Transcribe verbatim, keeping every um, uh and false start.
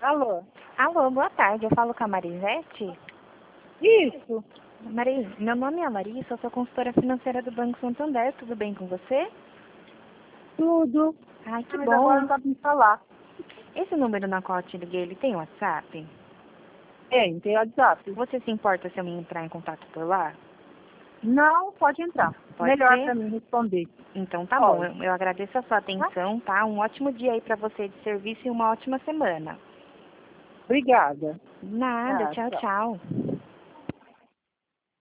Alô? Alô, boa tarde. Eu falo com a Marisete? Isso, Mari, meu nome é Larissa, eu sou consultora financeira do Banco Santander. Tudo bem com você? tudo. Ai, que Mas agora bom. não sabe me falar. Esse número na qual eu te liguei, ele tem WhatsApp? Tem, tem WhatsApp. Você se importa se eu me entrar em contato por lá? Não, pode entrar. Pode Melhor ser? para mim responder. Então tá bom. Pode. Eu, eu agradeço a sua Tá? atenção, tá? Um ótimo dia aí pra você de serviço e uma ótima semana. Obrigada. Nada, Tá, tchau, tchau. tchau.